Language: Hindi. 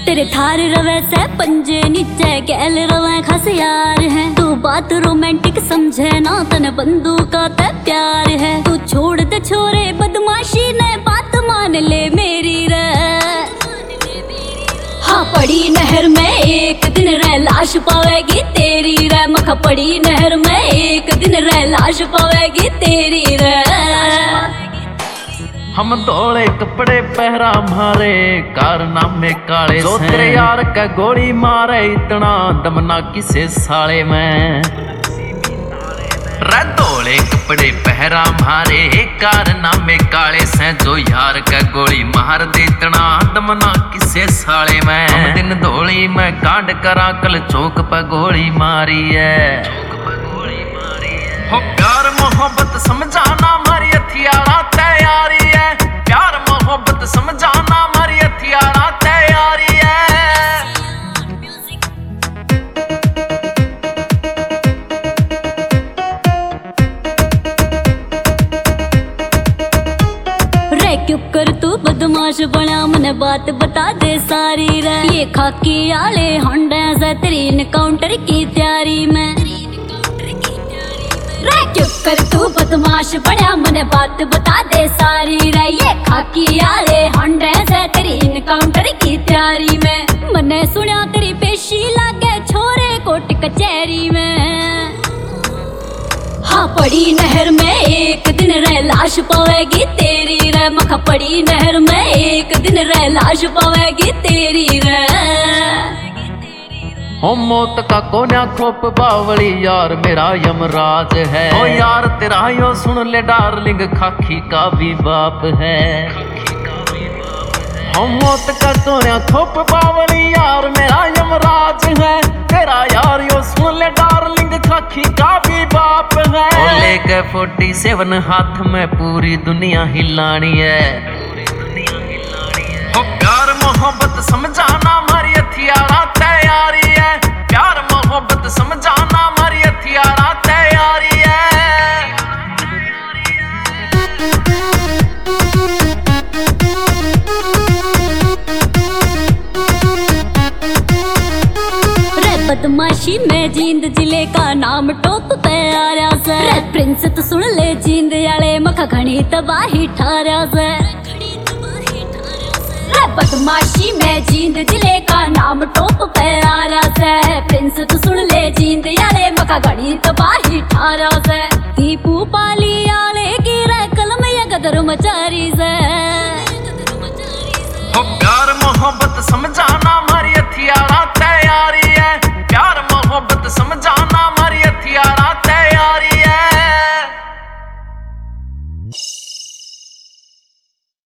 तेरे थार रवे से पंजे नीचे गैल रवे खास यार है। तू बात रोमांटिक समझे ना तन बंदूक का ते प्यार है। तू छोड़ दे छोरे बदमाशी ने बात मान ले मेरी रे। हाँ पड़ी नहर में एक दिन रे लाश पावेगी तेरी रे। मखा पड़ी नहर में एक दिन रे लाश पावेगी तेरी रे। हम धोले कपड़े पहरा मारे कारनामे काले जो तेरे यार का गोली मारे इतना दमना किसे साले में। धोले कपड़े पहरा मारे कारनामे काले से जो यार का गोली मार दे इतना दमना किसे साले में। हम दिन धोली में कांड करा कल चौक पर गोली मारी है। हो प्यार मोहब्बत समझाना हमारी हथियारा तैयारी है। प्यार मोहब्बत समझाना हमारी हथियारा तैयारी है। रे क्यों कर तू बदमाश बना मने बात बता दे सारी रे। ये खाकी आले होंडे से तेरी इनकाउंटर की तैयारी में। रे क्यों कर तू बदमाश बना मने बात बता दे सारी रे। ये खाकी आले होंडे से तेरी इनकाउंटर की तैयारी में। मने सुना तेरी पेशी लागे छोरे कोर्ट कचहरी में। हाँ पड़ी नहर में एक दिन रे लाश पावेगी तेरी रे। मखा पड़ी नहर में एक दिन रे लाश पावेगी तेरी रे। हो मौत का कोन्या खोप बावली यार मेरा यमराज है। ओ यार तेरा यो सुन ले डार्लिंग खाकी का भी बाप है। हो मौत का कोन्या खोप बावली यार मेरा यमराज है। तेरा यार यो सुन ले डार्लिंग खाकी का भी बाप है। ओ लेके 47 हाथ में पूरी दुनिया हिलानी है। हो प्यार मोहब्बत समझाना हमारी हथियारा तैयारी है। प्यार मोहब्बत समझाना हमारी हथियारा तैयारी है। बदमाशी में जींद जिले का नाम टॉप पे आ रहा से। रेड प्रिंस तो सुन ले जींद याले मखा घनी तबाही ठारा से। बदमाशी में जींद जिले का नाम टॉप पे आ रहा से। प्रिंस तो सुन ले जींद याले मखा घनी तबाही ठारा से। दीपू पाली याले की रे कलम या गदर मचारी से। हो प्यार मोहब्बत समझा